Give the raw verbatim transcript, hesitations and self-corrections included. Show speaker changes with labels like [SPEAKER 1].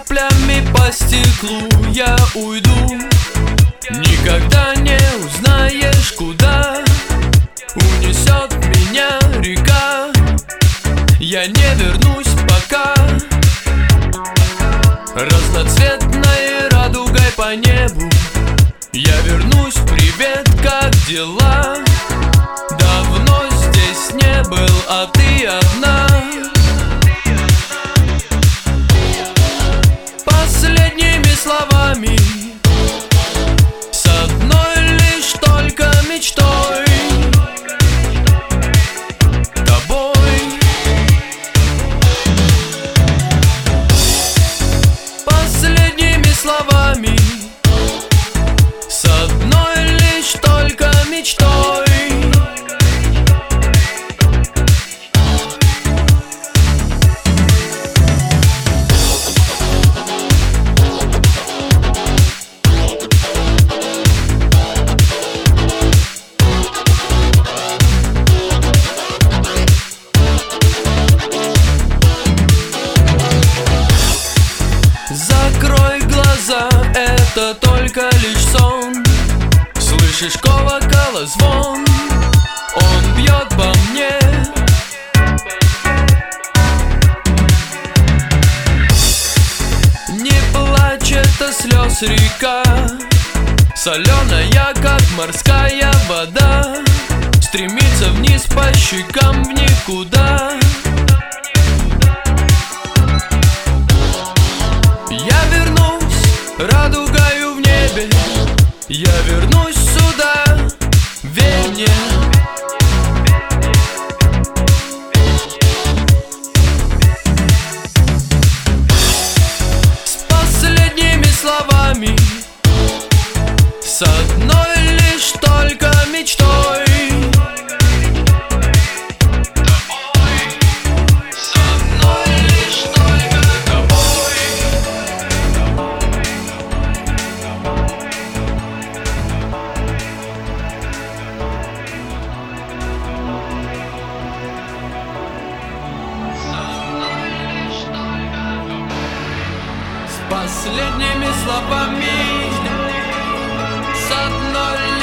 [SPEAKER 1] каплями по стеклу я уйду. Никогда не узнаешь, куда унесет меня река. Я не вернусь пока. Разноцветной радугой по небу я вернусь, привет, как дела? Давно здесь не был, а ты одна. Последними словами, с одной лишь только мечтой, тобой. Последними словами, с одной лишь только мечтой. Закрой глаза, это только лишь сон. Слышишь колокола звон, он бьет по мне. Не плачь, это слез река, соленая, как морская вода, стремится вниз по щекам в никуда. Я вернусь радугою в небе, я вернусь сюда, верь мне. С последними словами, с одной лишь только мечтой. Последними словами, с одной